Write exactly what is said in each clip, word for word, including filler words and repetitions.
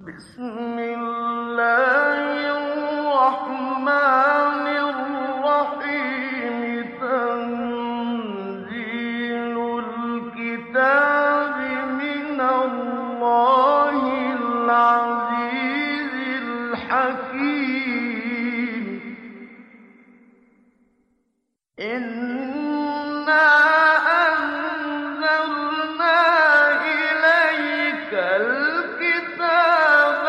بسم الله الرحمن الرحيم تنزيل الكتاب من الله العزيز الحكيم إنا أنزلنا إليك الكتاب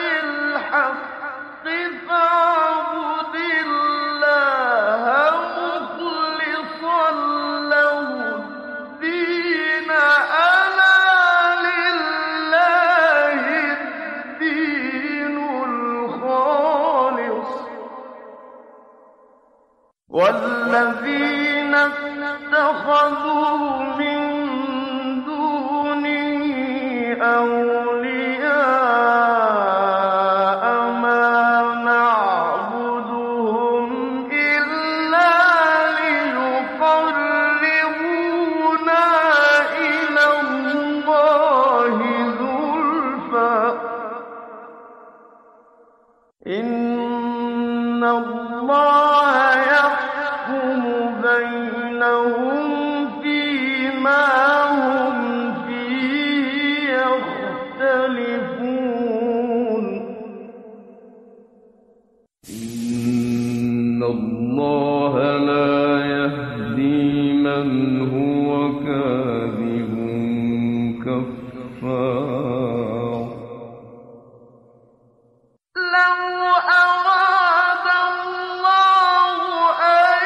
بالحق فاعبد الله مخلصا له الدين ألا لله الدين الخالص والذين اتخذوا من دونه أولياء ما نعبدهم إلا ليقربونا إلى الله زلفى إن الله يحكم بينهم فيما هم فيه يختلفون إن الله لا يهدي من هو كاذب كفار لو أراد الله أن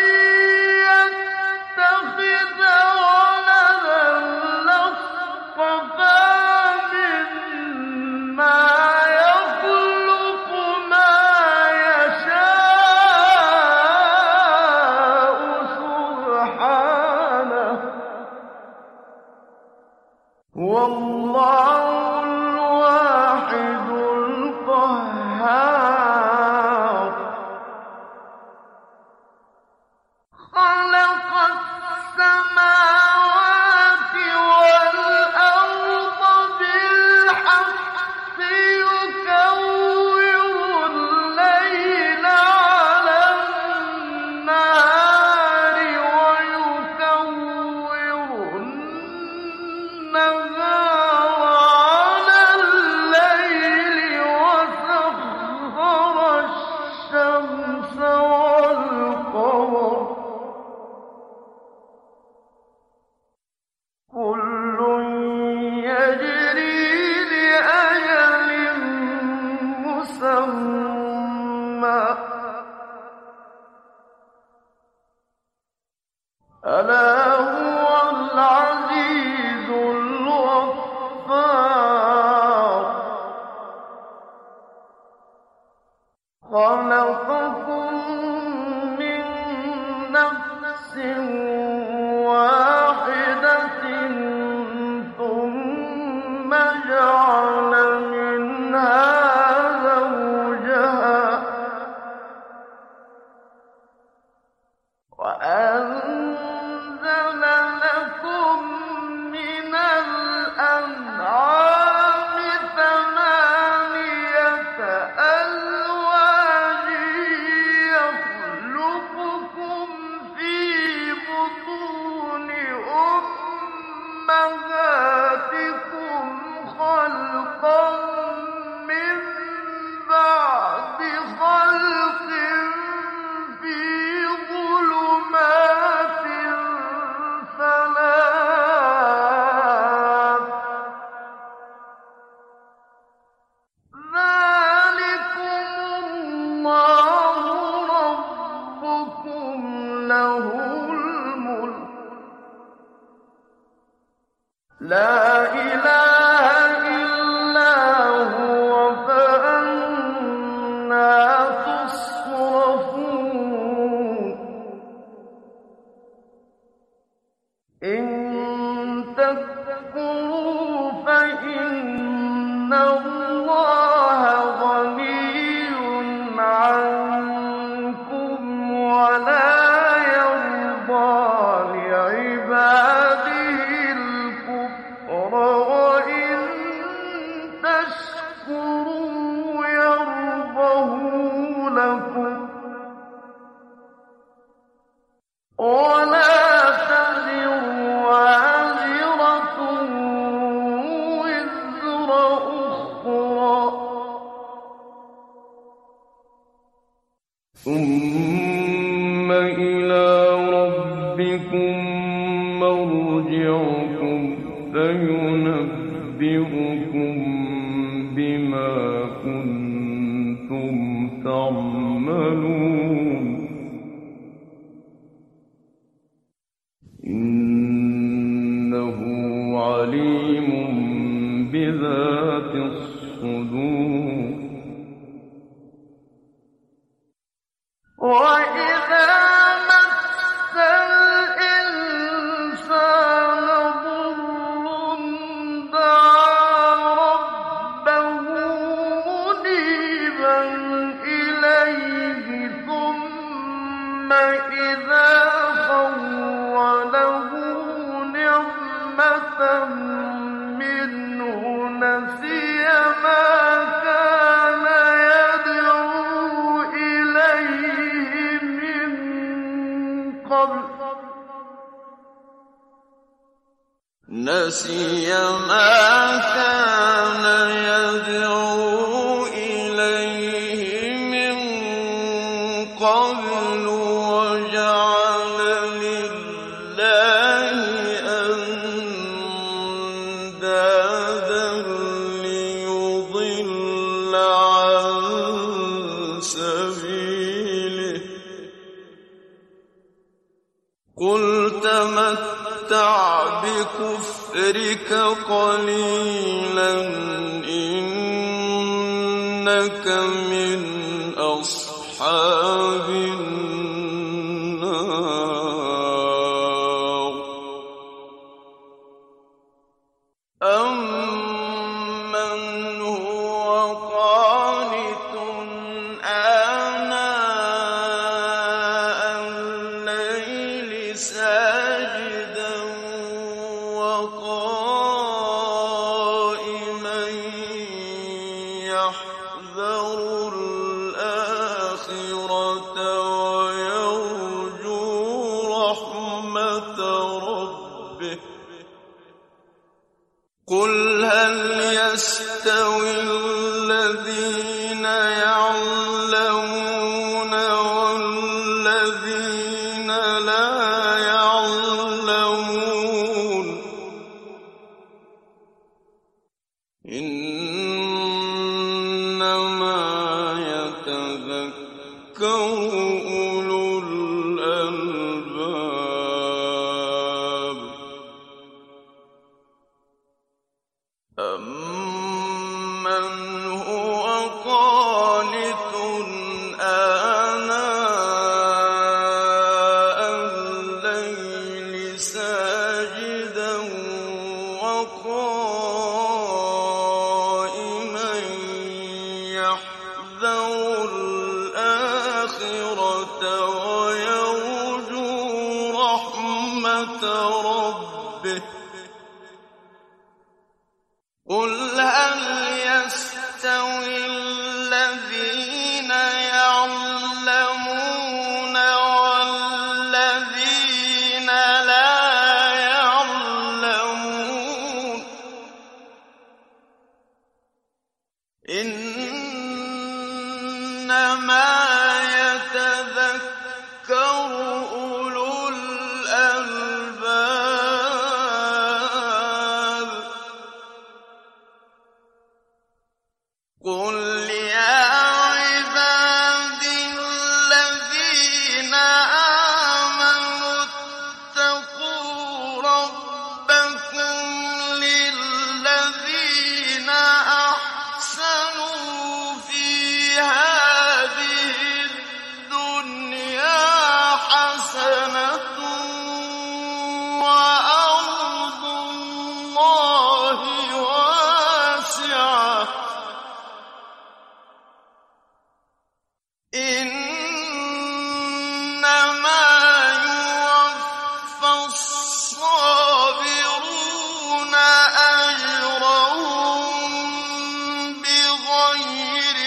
يتخذ ولدا لاصطفى مما يخلق ما يشاء سبحانه والله الواحد القهار خلق السماوات والأرض بالحق يكور الليل على النهار ويكور النهار على الليل وسخر الشمس والقمر كل يجري لأجل مسمى ألا هو العزيز الغفار خلقكم من نفس واحدة ثم جعل منها زوجها وأنزل لكم من الأنعام ثمانية أزواج يخلقكم في بطون أمهاتكم خلقا من بعد خلق في ظلمات ثلاث ذلكم الله ربكم له الملك لا إله إلا هو فأنى تصرفون إن تكفروا فإن الله غني عنكم ولا يرضى لعباده الكفر وإن تشكروا تشكروا يرضه لكم ولا تزر وازرة وزر أخرى ثم إلى ربكم مرجعكم فينبئكم بما كنتم تعملون إنه عليم بذات الصدور وإذا مس الإنسان ضر دعا ربه منيبا إليه ثم إذا خوله نعمة منه نسي ما كان يدعو إليه من قبل نسي ما كان يدعو إليه من قبل وجعل لله أندادا ليضل عن سبيله قل تمتع بكفرك قليلا إنك من أصحاب النار أمن هو قانت آناء الليل ساجدا وقائما يحذر الآخرة ويرجو رحمة ربه قل هل يستوي الذين يعلمون والذين لا يعلمون إنما يتذكر أولو الألباب أمن هو قانت آناء الليل ساجدا وقائما يحذر الآخرة ويرجو رحمة ربه قل هل يستوي الذين يعلمون والذين لا يعلمون إنما يتذكر أولو الألباب قل يا عبادي الذين آمنوا اتقوا ربكم للذين أحسنوا في هذه الدنيا حسنة وأرض الله واسعة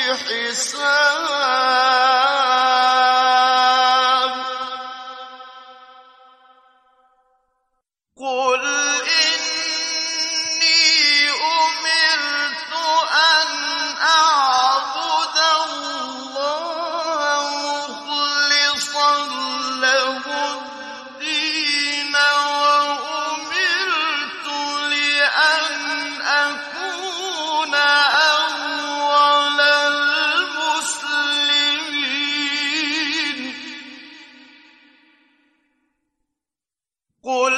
حساب قل إني أمرت أن أعبد الله مخلصا له الدين وأمرت لأن أكون أول المسلمين قل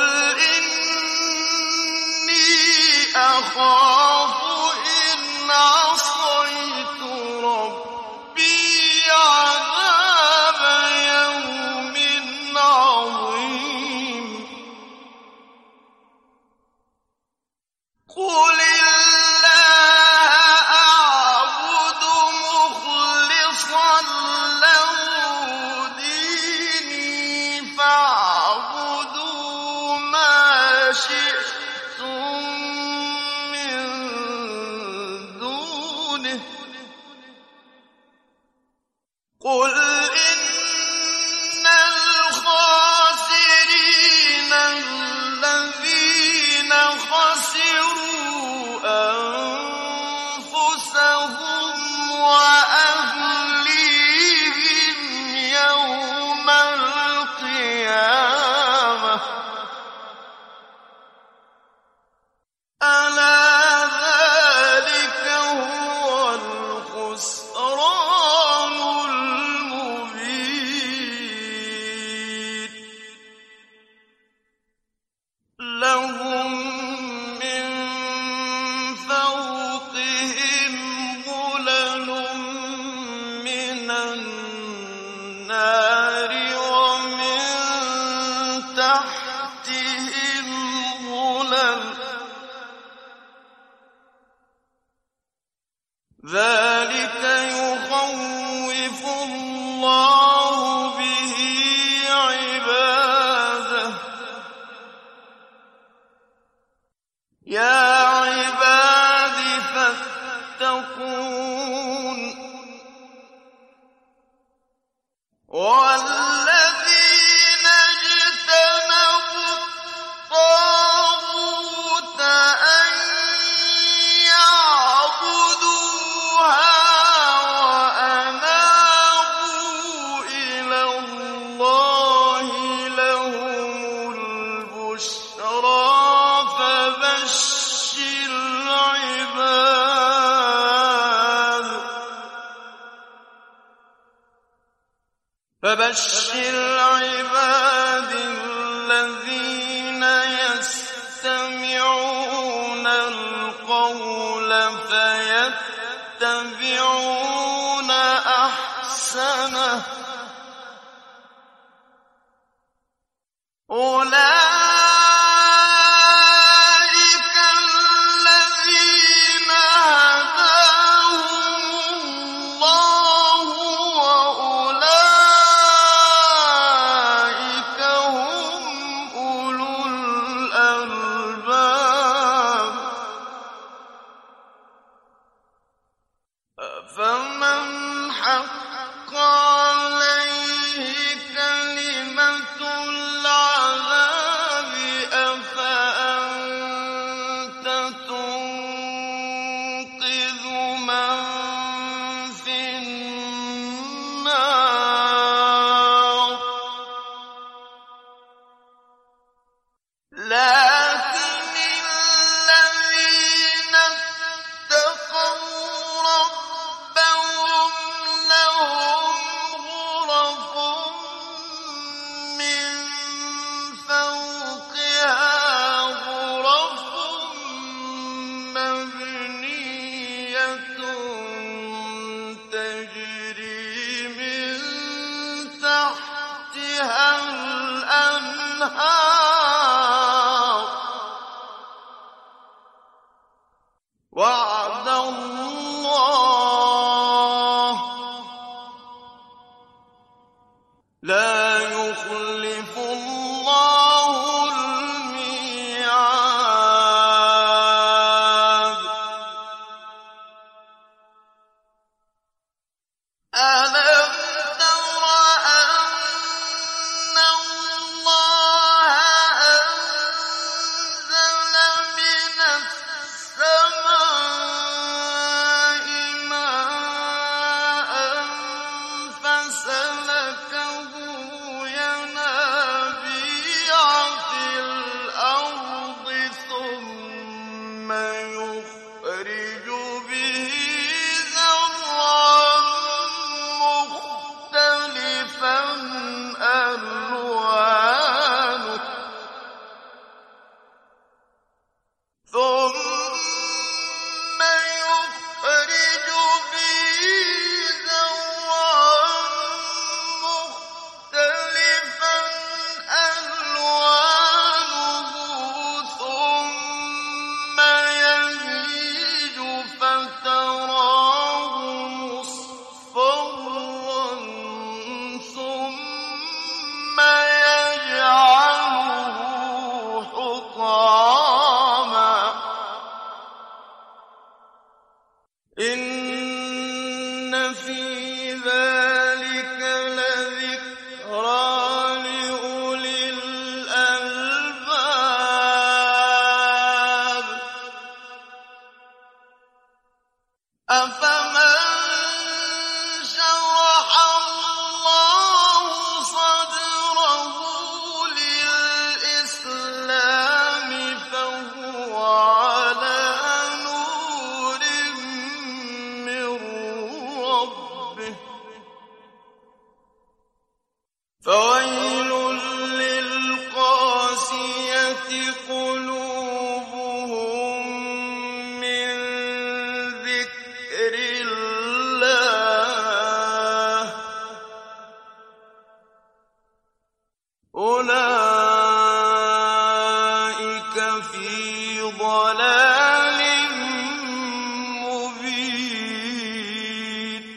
إني أخاف إن عصيت ربي عذاب يوم عظيم قل الله أعبد مخلصا له ديني فاعبدوا ما شئتم من دونه قل إن الخاسرين الذين خسروا أنفسهم وأهليهم يوم القيامة ألا ذلك هو الخسران المبين لهم من فوقهم ظلل من النار ومن تحتهم ظلل ذلك يخوف الله به عباده يا عباد فاتقون والذين اجتنبوا الطاغوت أن يعبدوها وأنابوا إلى الله لهم البشرى فبشر عباد فبشر عباد الذين يستمعون القول فيتبعون أحسنه أولئك الذين هداهم الله وأولئك هم أولو الألباب فمن حق عليه كلمة العذاب أفأنت تنقذ من في النار لكن الذين اتقوا ربهم لهم غرف من فوقها غرف مبنية تجري من تحتها الأنهار وعد الله لا يخلف الله الميعاد إن في ذلك لذكرى لأولي الألباب أفمن شرح الله صدره للإسلام فهو على نور من ربه فويل للقاسية قلوبهم من ذكر الله أولئك في ضلال مبين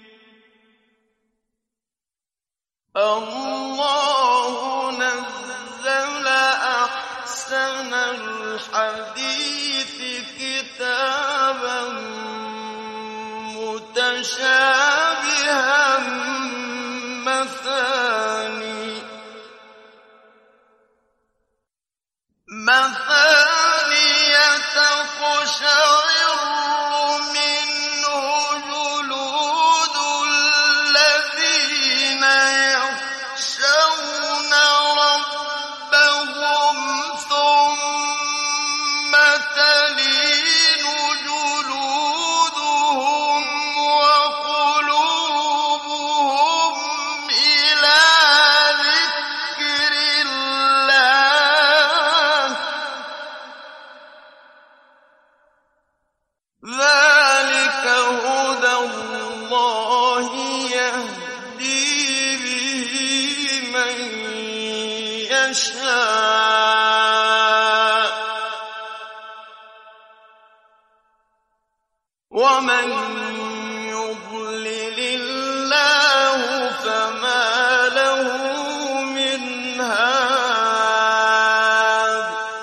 الله نزل أحسن الحديث كتابا متشابها مثاني مثاني تقشعر منه جلود الذين يخشون ربهم ثم تلين جلودهم وقلوبهم إلى ذكر الله ذلك هدى الله يهدي به من يشاء ومن يضلل الله فما له من هاد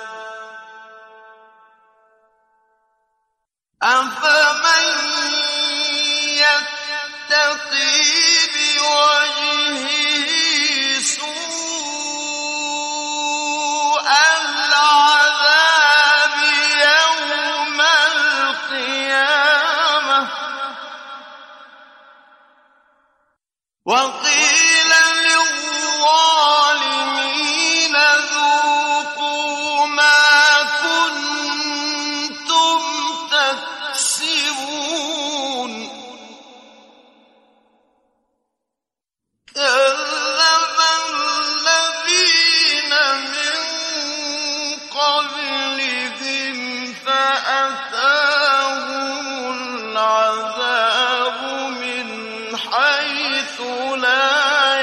أفمن يتقي بوجهه سوء العذاب يوم القيامة وقيل للظالمين ذوقوا ما كنتم تكسبون كذب الذين من قبلهم فأتاهم العذاب من حيث لا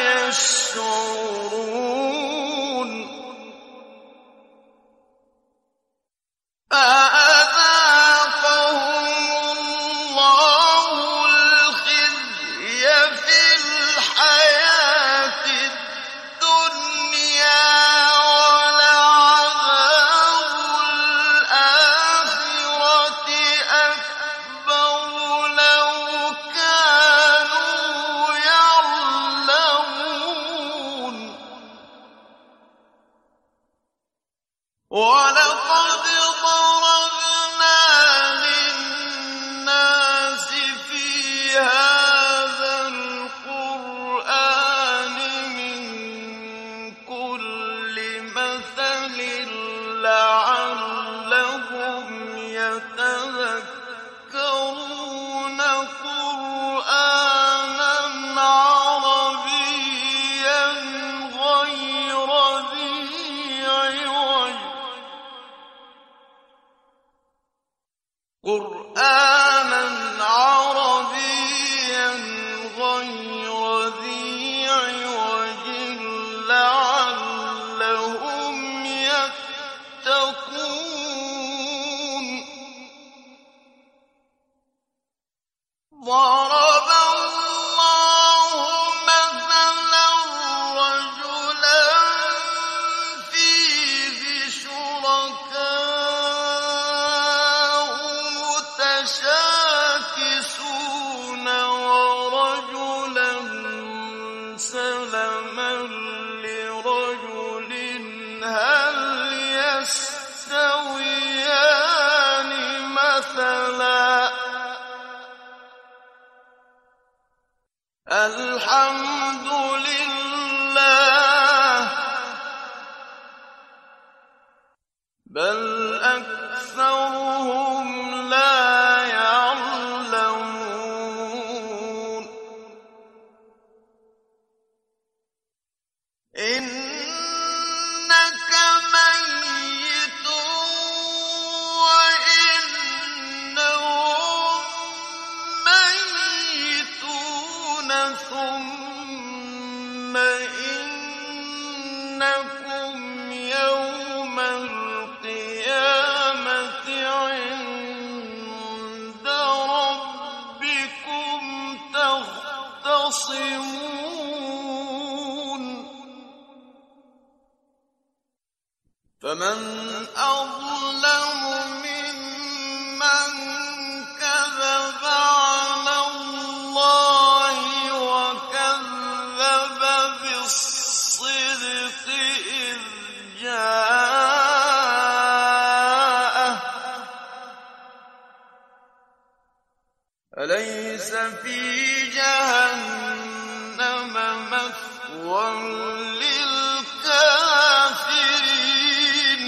يشعرون فأذاقهم الله الخزي في الحياة الدنيا ولعذاب الآخرة أكبر لو كانوا يعلمون ولقد ضربنا للناس في هذا القرآن من كل مثل لعلهم يتذكرون قرآنا عربيا غير ذي عوج قرآنا عربيا غير ذي عوج لعلهم يتقون ضرب الله مثلا رجلا فيه شركاء متشاكسون الحمد لله بل أكثرهم لا يعلمون إنك ميت وإنهم ميتون ثم إنكم يوم القيامة عند ربكم تختصمون فمن أظلم ممن كذب على الله وكذب بالصدق إذ جاءه أليس في جهنم مثوى للكافرين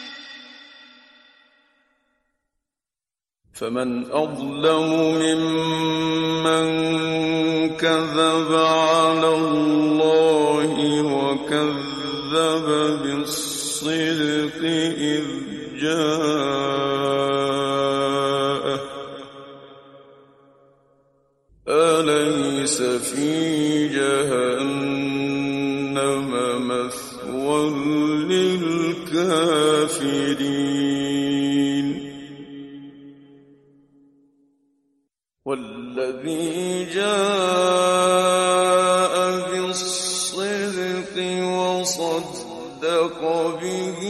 فمن أظلم ممن كذب على الله وكذب بالصدق إذ جاءه أليس في جهنم مثوى للكافرين والذي جاء بالصدق وصدق به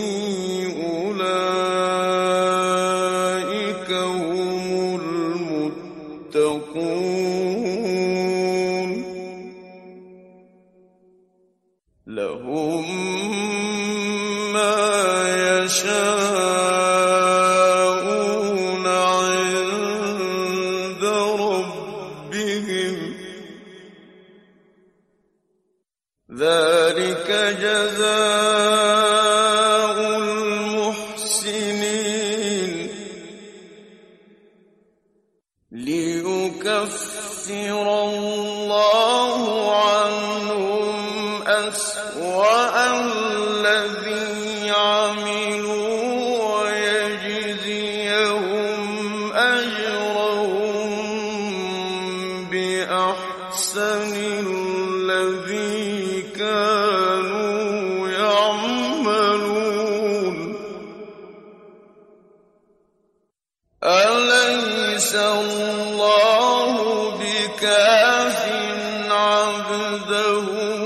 أولئك هم المتقون لهم ما يشاءون عند ربهم ذلك جزاء المحسنين ليكفر الله عنهم أسوأ الذي عملوا ويجزيهم أجرهم بأحسن الذي كانوا يعملون أليس الله بكاف عبده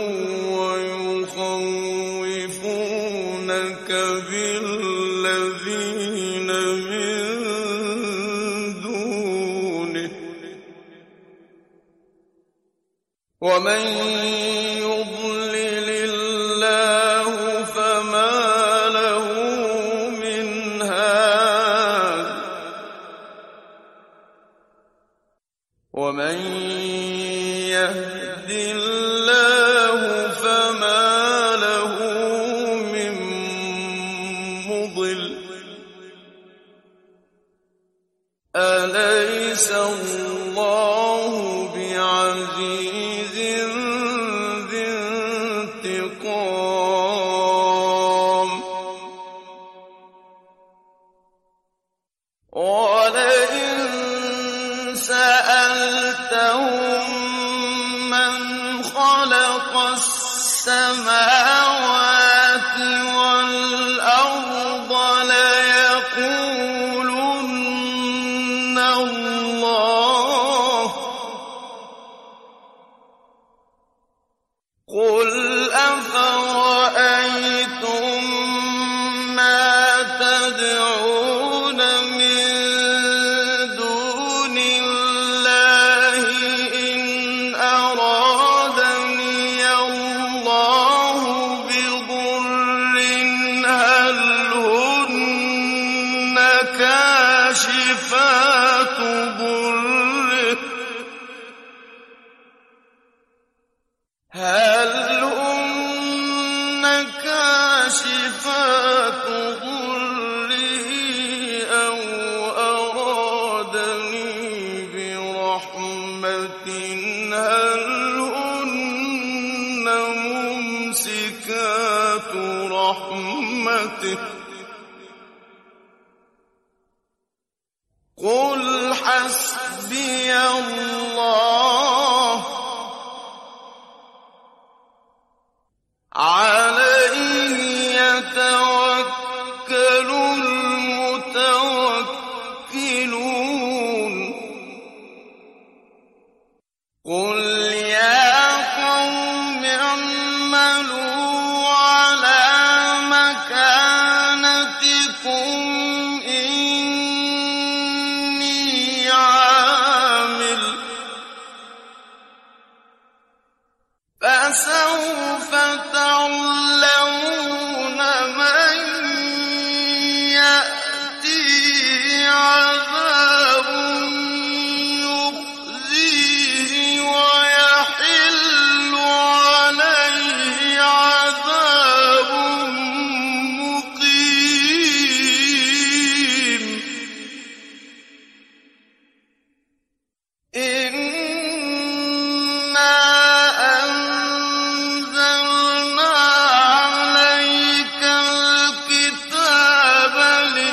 ويخوفونك بالذين من دونه ومن يضلل الله فما له من هاد ومن يهد الله فما له من مضل أليس الله بعزيز ذي انتقام ولئن سألتهم من خلق السماوات والأرض ليقولن الله قل أفرأيتم ما تدعون من دون الله إن رَحْمَةٍ هَلْ هُنَّ مُمْسِكَاتُ رَحْمَتِهِ ۚ قُلْ حَسْبِيَ اللَّهُ عَلَيْهِ يَتَوَكَّلُ الْمُتَوَكِّلُونَ قُلْ يَا قَوْمِ اعْمَلُوا عَلَىٰ مَكَانَتِكُمْ إِنِّي عَامِلٌ ۖ فَسَوْفَ تَعْلَمُونَ مَن يَأْتِيهِ عَذَابٌ يُخْزِيهِ وَيَحِلُّ عَلَيْهِ عَذَابٌ مُّقِيمٌ إِنَّا أَنزَلْنَا عَلَيْكَ الْكِتَابَ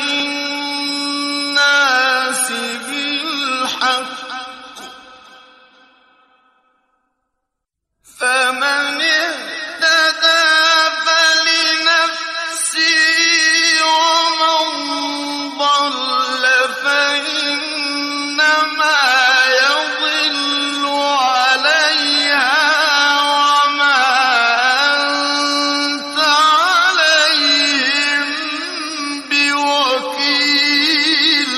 لِلنَّاسِ بِالْحَقِّ ۖ فَمَنِ اهْتَدَىٰ فَلِنَفْسِهِ وَمَن ضَلَّ فَإِنَّمَا يَضِلُّ عَلَيْهَا وَمَا أَنتَ عَلَيْهِم بِوَكِيلٍ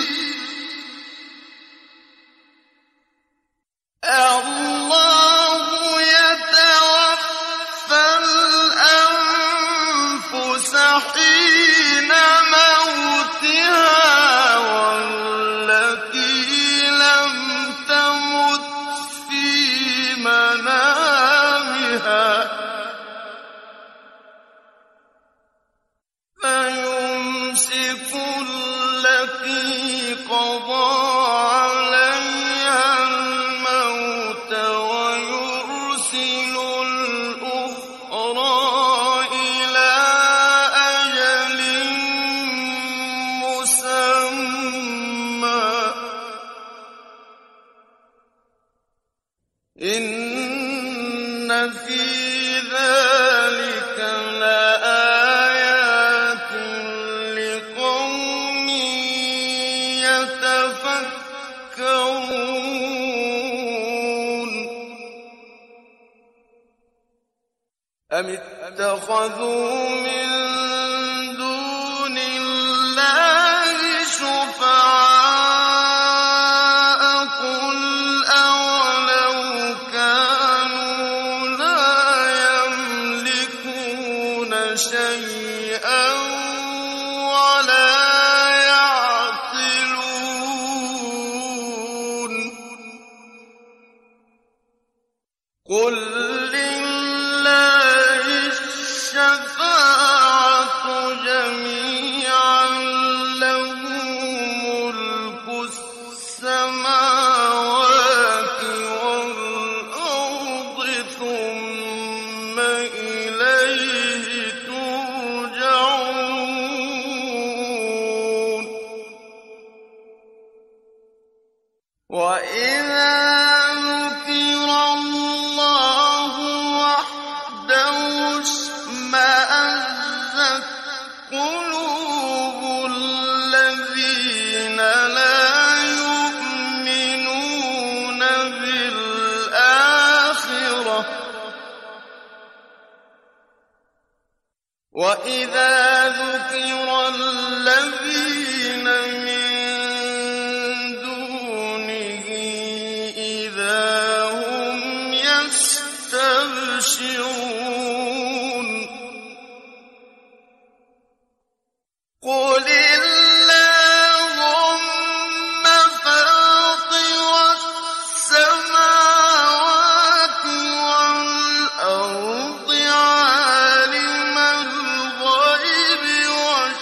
اللَّهُ يَتَوَفَّى الْأَنفُسَ حِينَ مَوْتِهَا وَالَّتِي لَمْ تَمُتْ فِي مَنَامِهَا فَيُمْسِكُ الَّتِي قَضَىٰ عَلَيْهَا الْمَوْتَ وَيُرْسِلُ الْأُخْرَىٰ إِلَىٰ أَجَلٍ مُّسَمًّى ۚ إِنَّ فِي ذَٰلِكَ لَآيَاتٍ لِّقَوْمٍ يَتَفَكَّرُونَ أَمِ اتَّخَذُوا مِن دُونِ اللَّهِ شُفَعَاءَ ۚ قُلْ أَوَلَوْ كَانُوا لَا يَمْلِكُونَ شَيْئًا وَلَا يَعْقِلُونَ قُل لِّلَّهِ الشَّفَاعَةُ جَمِيعًا ۖ لَّهُ مُلْكُ السَّمَاوَاتِ وَالْأَرْضِ ثُمَّ إِلَيْهِ تُرْجَعُونَ وَإِذَا ذُكِرَ اللَّهُ وَحْدَهُ اشْمَأَزَّتْ قُلُوبُ الَّذِينَ لَا يُؤْمِنُونَ بِالْآخِرَةِ ۖ وَإِذَا ذُكِرَ الَّذِينَ مِن دُونِهِ إِذَا هُمْ يَسْتَبْشِرُونَ قُلِ اللَّهُمَّ فَاطِرَ السَّمَاوَاتِ وَالْأَرْضِ عَالِمَ الْغَيْبِ وَالشَّهَادَةِ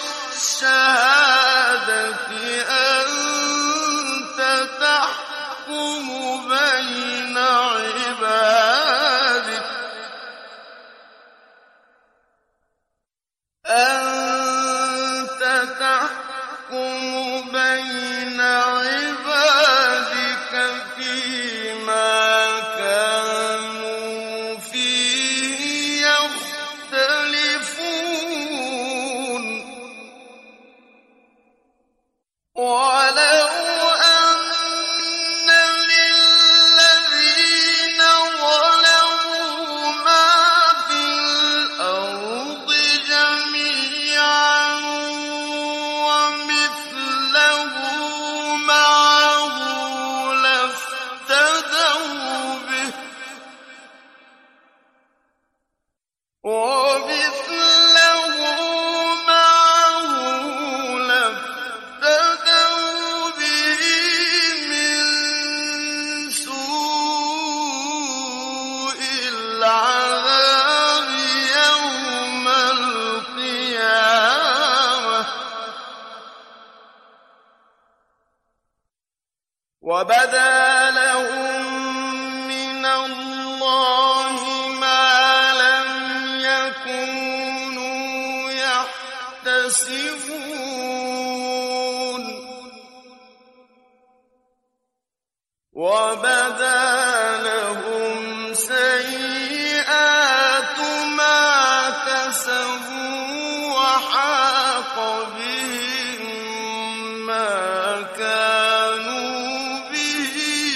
وَبَدَا لَهُمْ سَيِّئَاتُ مَا كَسَبُوا وَحَاقَ بِهِم مَّا كَانُوا بِهِ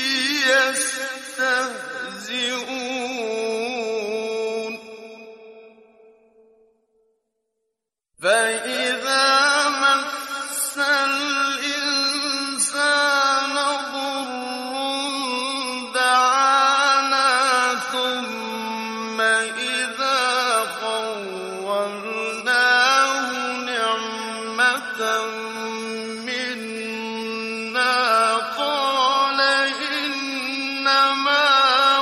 يَسْتَهْزِئُونَ فَإِذَا مَسَّ الْإِنسَانَ ضُرٌّ دَعَانَا ثُمَّ إِذَا خَوَّلْنَاهُ نِعْمَةً مِّنَّا قَالَ إِنَّمَا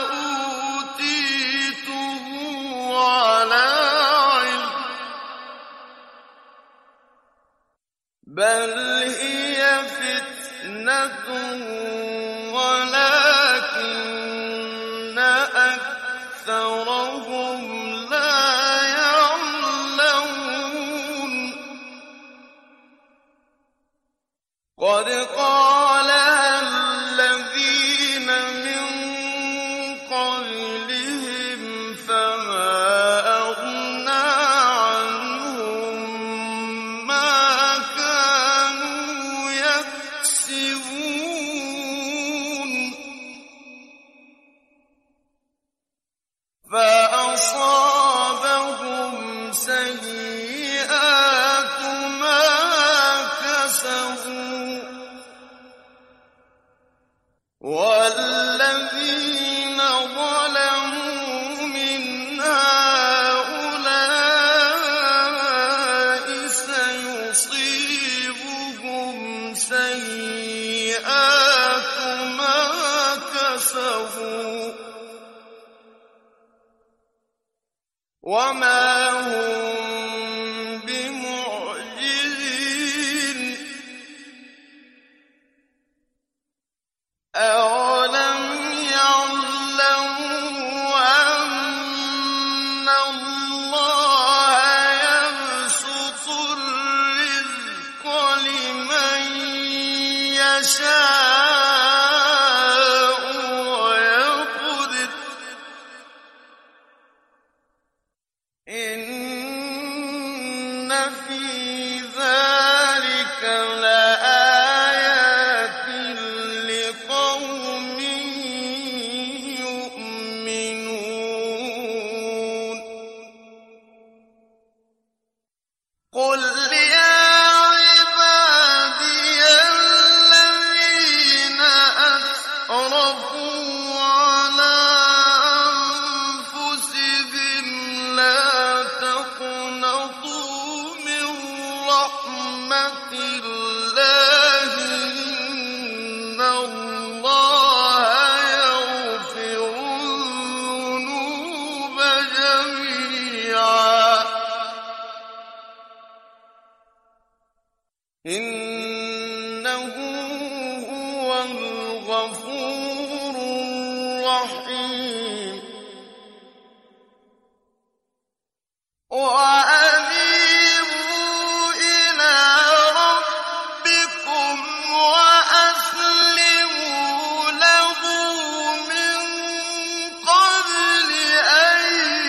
أُوتِيتُهُ عَلَىٰ عِلْمٍ بَلْ هِيَ فِتْنَةٌ وَلَٰكِنَّ أَكْثَرَهُمْ لَا يَعْلَمُونَ قَدْ قَالَهَا الَّذِينَ مِن قَبْلِهِمْ فَمَا أَغْنَىٰ عَنْهُم مَّا كَانُوا يَكْسِبُونَ فَأَصَابَهُمْ سَيِّئَاتُ مَا كَسَبُوا وَالَّذِينَ ظَلَمُوا مِنْ هَٰؤُلَاءِ سَيُصِيبُهُمْ سَيِّئَاتُ مَا كَسَبُوا وَمَا هُم بِمُعْجِزِينَ أَوَلَمْ يَعْلَمُوا أَنَّ اللَّهَ يَبْسُطُ الرِّزْقَ لِمَن يَشَاءُ وَيَقْدِرُ إِنَّ فِي ذَٰلِكَ لَآيَاتٍ لِّقَوْمٍ يُؤْمِنُونَ قُلْ يَا عِبَادِيَ الَّذِينَ أَسْرَفُوا عَلَىٰ أَنفُسِهِمْ لَا تَقْنَطُوا مِن رَّحْمَةِ اللَّهِ ۚ إِنَّ اللَّهَ يَغْفِرُ الذُّنُوبَ جَمِيعًا ۚ إِنَّهُ هُوَ الْغَفُورُ الرَّحِيمُ وَأَنِيبُوا إِلَىٰ رَبِّكُمْ وَأَسْلِمُوا لَهُ مِن قَبْلِ أَن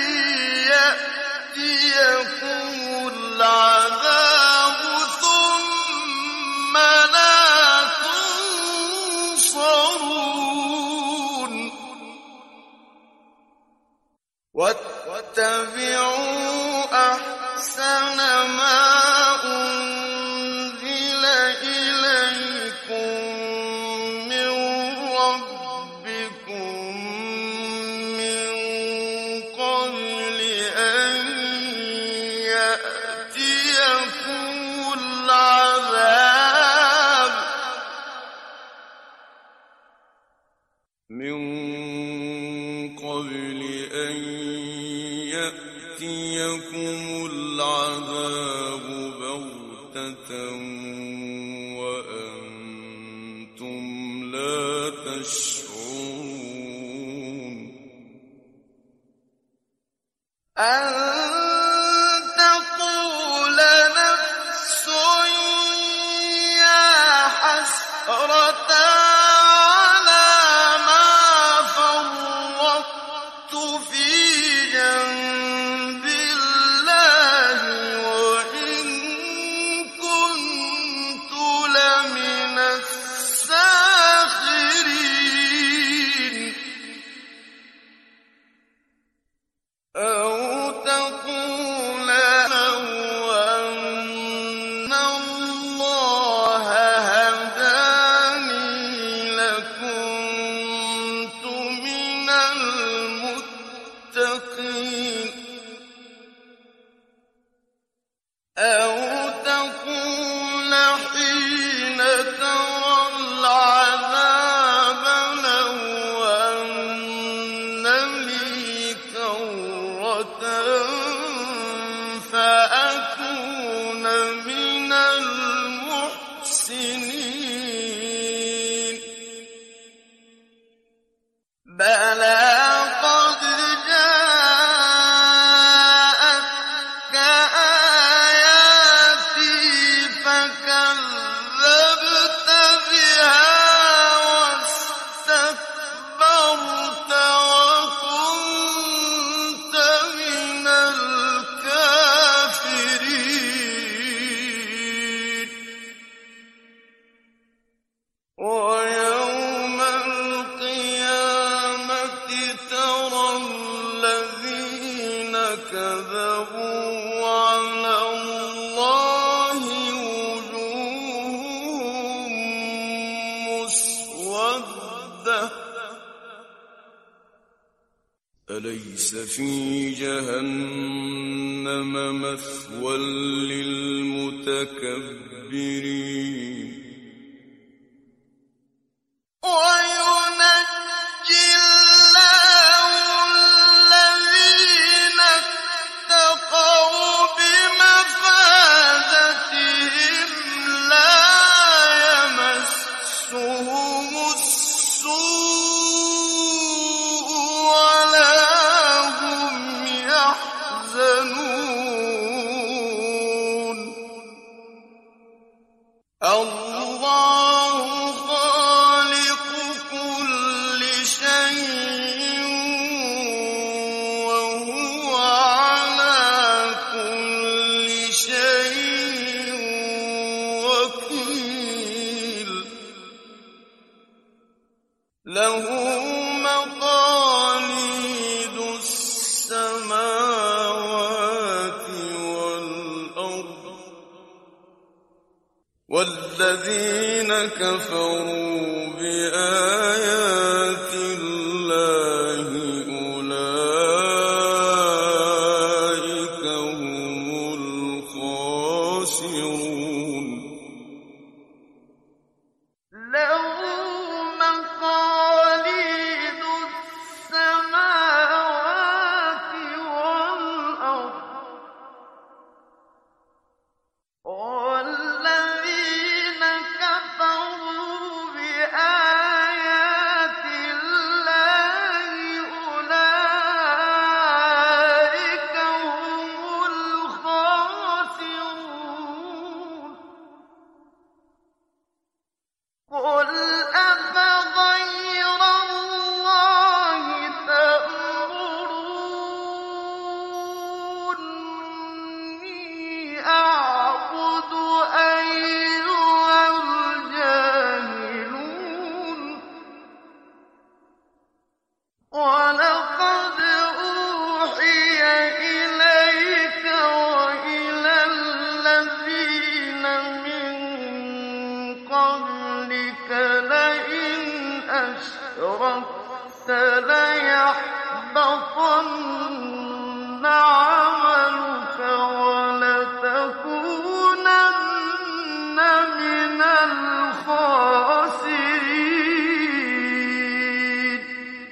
يَأْتِيَكُمُ الْعَذَابُ ثُمَّ لَا تُنصَرُونَ وَاتَّبِعُوا أَحْسَنَ مَا أُنزِلَ إِلَيْكُم مِّن رَّبِّكُم مِّن قَبْلِ أَن يَأْتِيَكُمُ الْعَذَابُ مِن قَبْلِ أَن يَأْتِيَكُمُ الْعَذَابُ بَغْتَةً وَأَنتُمْ لَا تَشْعُرُونَ أَن تَقُولَ نَفْسٌ يَا حَسْرَتَا عَلَىٰ للمتقين أو تقول حين ترى العذاب لو أن لي كرة فأكون من المحسنين بلى قد جاءتك آياتي فكذبت بها واستكبرت وكنت من الكافرين ويوم القيامة ترى الذين كذبوا على الله وجوههم مسودة أليس في جهنم مثوى للمتكبرين وينجي الله الذين اتقوا بمفازتهم لا يمسهم السوء ولا هم يحزنون الله خالق كل شيء وهو على كل شيء وكيل له مقاليد السماوات والأرض والذين كفروا بآيات الله أولئك هم الخاسرون له مقاليد السماوات والأرض والذين كفروا بآيات الله أولئك هم الخاسرون قل أفغير الله تأمروني أعبد أيها الجاهلون ولقد أوحي إليك وإلى الذين من قبلك لئن أشركت ليحبطن عملك ولتكونن من الخاسرين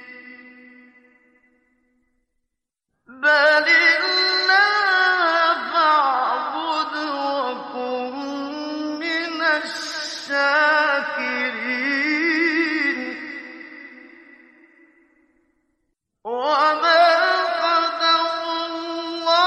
بل الله فاعبد وكن من الشاكرين وما قدروا الله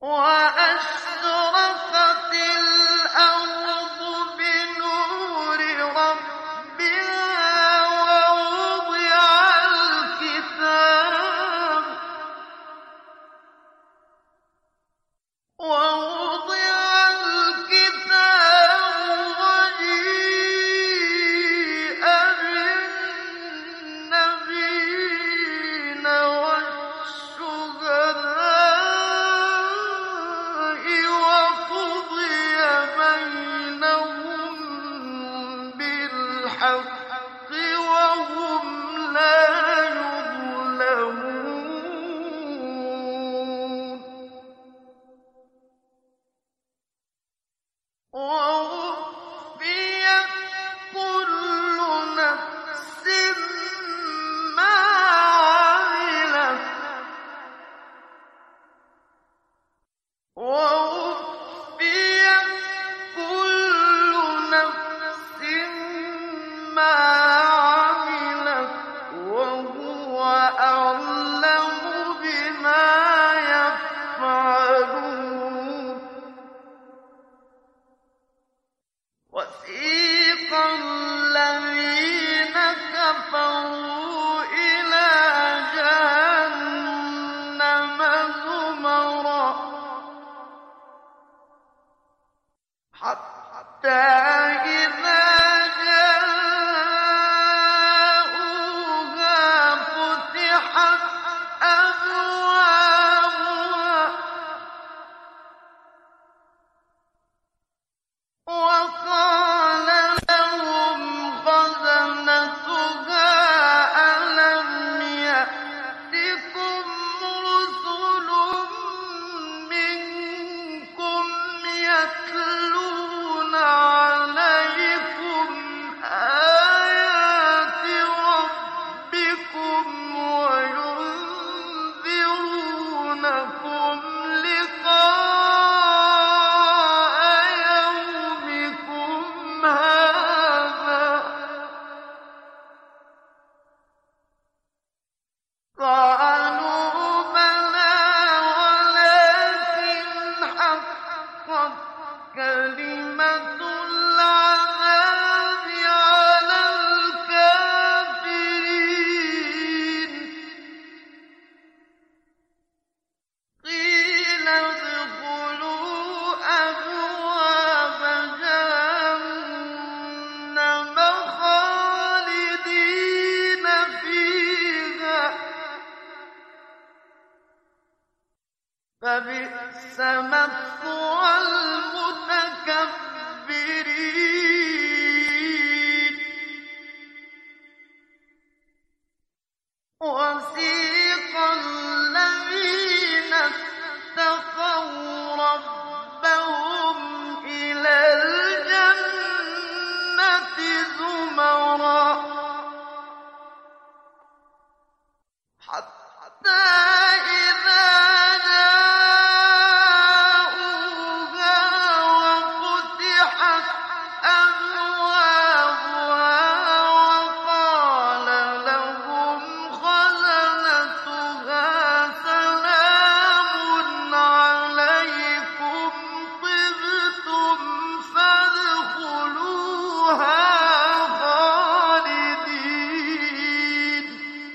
وأشرقت الأرض بنور ربها ووضع الكتاب ووضع الكتاب وجيء بالنبيين والشهداء وقضي بينهم بالحق وهم لا يظلمون ووفيت كل نفس ما عملت ووفيت كل نفس ما عملت وهو أعلم بما يفعلون وسيق الذين كفروا إلى جهنم زمرا حتى إذا جاءوها فتحت أبوابها وقال لهم خزنتها ألم يأتكم رسل منكم يتلون عليكم آيات ربكم وينذرونكم لقاء يومكم هذا قالوا بلى ولكن حقت كلمة العذاب على الكافرين قيل ادخلوا أبواب جهنم خالدين فيها فبئس مثوى المتكبرين وسيق الذين اتقوا ربهم إلى الجنة زمرا حتى إذا جاءوها وفتحت أبوابها وقال لهم خزنتها سلام عليكم طبتم فادخلوها خالدين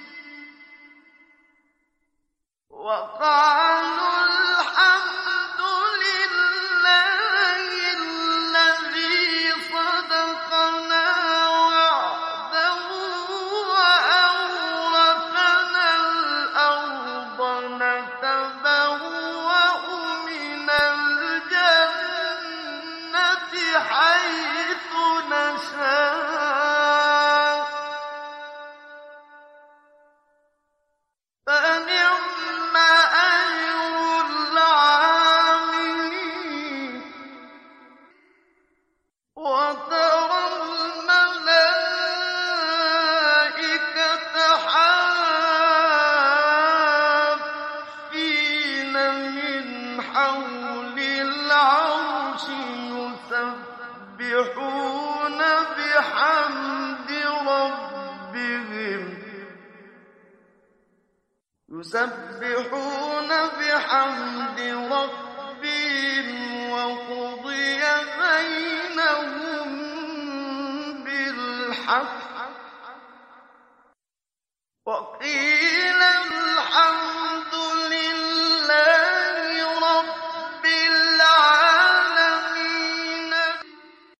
وقالوا الحمد لله الذي صدقنا وعده وأورثنا الأرض نتبوأ من الجنة حيث نشاء فنعم أجر العاملين وترى الملائكة حافين من حول العرش يسبحون بحمد ربهم يسبحون بحمد ربهم بالحق